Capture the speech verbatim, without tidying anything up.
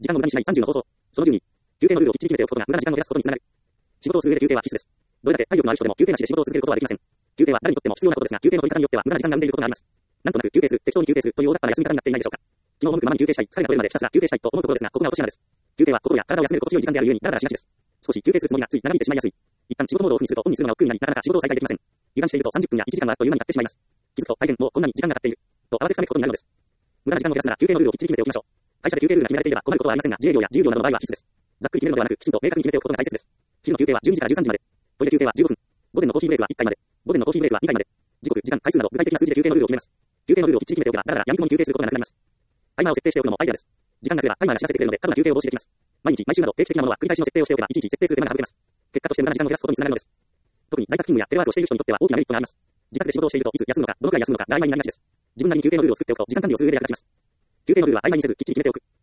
時間を無駄にしないさんじゅうの方法。そのじゅうに、休憩のルールをきっちり決めておくことが無駄な時間を減らすことにつながる。仕事をする上で休憩は必須です。どれだけ体力のある人でも休憩なしで仕事を続けることはできません。休憩は誰にとっても必要なことですが、休憩の取り方によっては無駄な時間が生んでいることがあります。なんとなく休憩する、適当に休憩するという大雑把な休み方になっていないでしょうか。昨日文句ままに休憩したい、疲れが取れるまでひたすら休憩したいと思うところですが、ここが落とし穴です。休憩は心や体を休める心地よい時間であるゆえにダラダラしがちです。少し休憩するつもりがつい長引いてしまいやすい。一旦仕事モードをオフにするとオンにするのが億劫になり、なかなか仕事を再開できません。油断しているとさんじゅっぷんやいちじかんがあっという間に経ってしまいます。気づくと大変もうこんなに時間が経っている。と慌てふためくことになるのです。無駄な時間を減らすなら休憩のルールをきっちり決めておきましょう。会社で休憩ルールが決められていれば困ることはありませんが、自営業や自由業などの場合は必須です。ざっくり決めるのではなく、きちんと明確に決めておくことが大切です。昼の休憩はじゅうにじからじゅうさんじまで。トイレ休憩はじゅうごふん。午前のコーヒーブレイクはいっかいまで。午前のコーヒーブレイクはにかいまで。時刻、時間、回数など具体的な数字で休憩のルールを決めます。休憩のルールをきっちり決めておけば、だらだらやみくもに休憩することがなくなります。タイマーを設定しておくのもアイデアです。時間が来ればタイマーが知らせてくれるので、過度な休憩を防止できます。毎日、毎週など定期的なものは繰り返しの設定をしておけば、いちいち設定する手間が省けます。結果として無駄な時間を減らすことにつながるのです。特に在宅勤務やテレワークをしている人にとっては大きなメリットがあります。自宅で仕事をしているといつ休むのか、どのくらい休むのかが曖昧になりがちです。自分なりに休憩のルールを作っておくと時間管理をする上で役立ちます。休憩のルールは曖昧にせずきっちり決めておく。